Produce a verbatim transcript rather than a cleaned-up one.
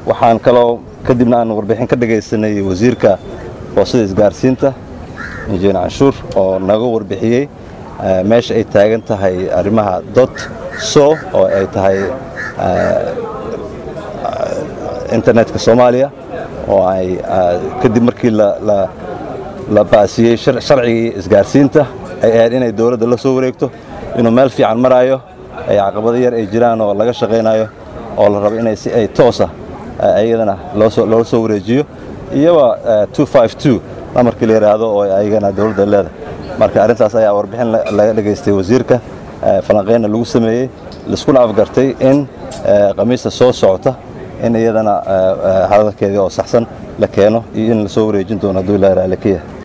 waxaan kaloo kadibna aan warbixin ka dhagaysanay wasiirka boosada isgaarsiinta injineer canshuur oo naga warbixiyey meesha ay taagan tahay arrimaha dot so oo ay tahay internetka Soomaaliya oo ay kadib markii la la la baasiyay sharcigii isgaarsiinta ay ahayd inay dawladda la soo wareegto inuu meel fiican marayo ay caqabado yar ay jiraan oo laga shaqeynayo oo la rabo inay si ay toos ah ayadana loo soo loo soo wareejiyo iyaba two fifty-two amarkii la yiraahdo oo ayagana dawladda leedahay marka arintaas ayaa warbixin laga dhageystay wasiirka falanqeynna lagu sameeyay liskuna afgartay in qamiista soo socota in iyadana hadalkeedii oo saxsan la keeno iyo in la soo wareejin doono dawladda Raalikiya